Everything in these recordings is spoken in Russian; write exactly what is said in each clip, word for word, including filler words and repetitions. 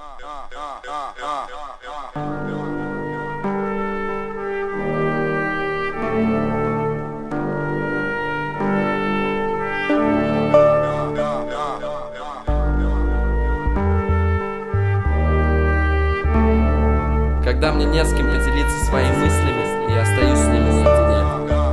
Когда мне не с кем поделиться своими мыслями, я остаюсь с ними наедине.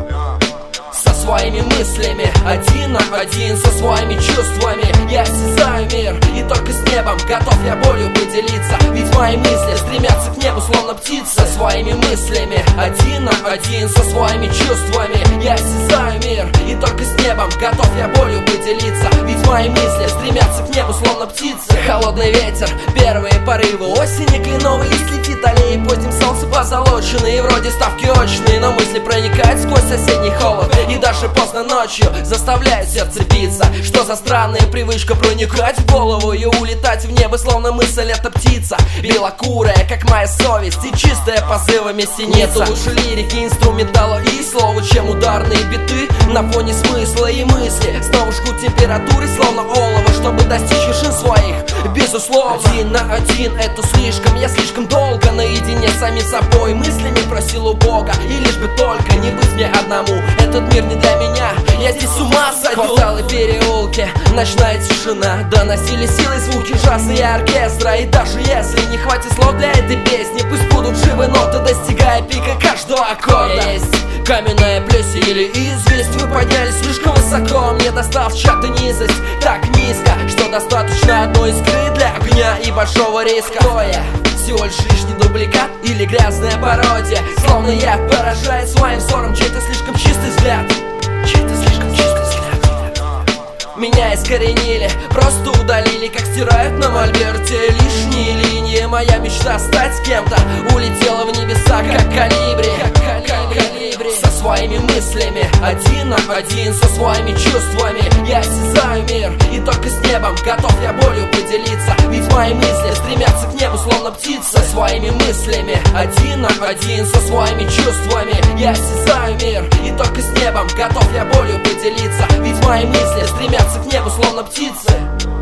Со своими мыслями, один на один, со своими чувствами я осязаю мир, и только с небом готов я болью поделиться. Ведь мои мысли стремятся к небу, словно птицы. Со своими мыслями, один на один, со своими чувствами я осязаю мир, и только с небом готов я болью поделиться. Ведь мои мысли стремятся к небу, словно птицы. Холодный ветер, первые порывы осени, кленовый лист летит аллеей, поздним солнце позолоченные, вроде ставки очные, но мысли проникают сквозь соседний холод. И даже поздно ночью заставляет сердце биться. Что за странная привычка проникать в голову и улетать в небо, словно мысль это птица. Белокурая, как моя совесть, и чистая позывами синица. Нету лучше лирики, инструментала и слова, чем ударные биты на фоне смысла и мысли. Снова жгут температуры, словно олово, чтобы достичь вершин своих, безусловно. Один на один это слишком, я слишком долго наедине с самим собой, мыслями просил у Бога, и лишь бы только не быть мне одному. Этот мир не для меня, я здесь с ума сойду. Кварталы, переулки, ночная тишина, доносили силой звуки джаза и оркестра. И даже если не хватит слов для этой песни, пусть будут живы ноты, достигая пика каждого аккорда. Есть каменная плесень или известь, вы поднялись слишком высоко, мне досталась чья-то низость так низко, что достаточно одной искры для огня и большого риска. Кто я? Всего лишь лишний дубликат или грязная пародия, словно я поражает своим взором чей-то слишком чистый взгляд. Чей-то слишком чистый взгляд. Меня искоренили, просто удалили, как стирают на мольберте лишние линии. Моя мечта стать кем-то улетела в небеса, как колибри, как колибри. Со своими мыслями, один на один, со своими чувствами я осязаю мир, и только с небом готов я болью поделиться. Ведь мои мысли стремятся к небу, словно птицы. Со своими мыслями, один на один, со своими чувствами я осязаю мир, и только с небом готов я болью поделиться. Ведь мои мысли стремятся к небу, словно птицы.